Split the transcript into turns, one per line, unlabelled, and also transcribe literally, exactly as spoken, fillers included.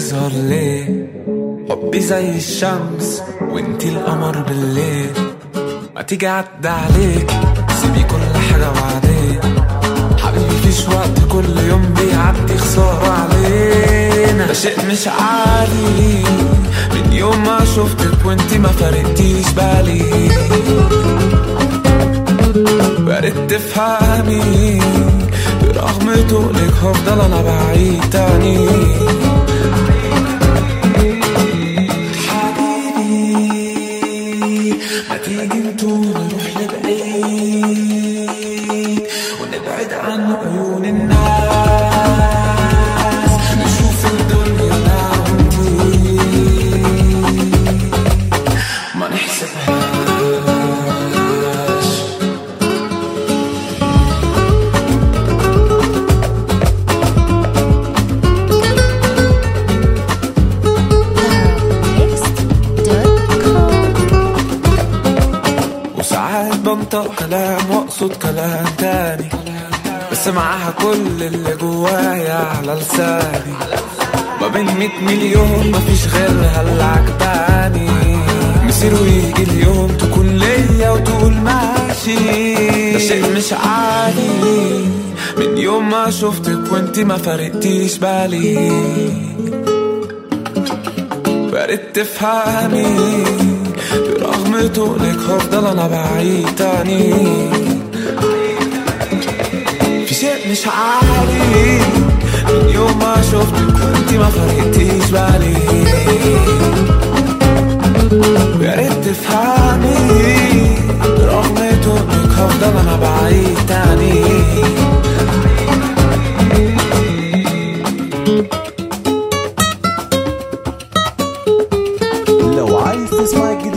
بيظهر ليه؟ حبي زي الشمس وانتي القمر بالليل. ما تيجي عدى عليك سيبي كل حاجة بعدين. حبيبي فيش وقت، كل يوم بيعدي خسارة علينا. ده شيء مش عادي من يوم ما شفتك وانتي ما فرقتيش بالي. وياريت تفهمي برغم تقلك هفضل انا بعيد تاني. حبيبي ما تيجي نطول نروح لبعيد ونبعد عن عيون الناس. نشوف الدنيا انا وانتي ما نحسبهاش. بنطق كلام واقصد كلام تاني، بس معاها كل اللي جوايا على لساني. ما بين مية مليون مفيش غيرها اللي عجباني. مسير ويجي اليوم تكون ليا وتقول ماشي. ده شيء مش عادي من يوم ما شفتك وانتي ما فرقتيش بالي. وياريت تفهمي برغم تقلك هفضل انا بعيد تاني. في شيء مش عادي من يوم ما شفتك وانتي ما فرقتيش بالي. وياريت تفهمي برغم تقلك هفضل انا بعيد تاني.
لو عايز تسمع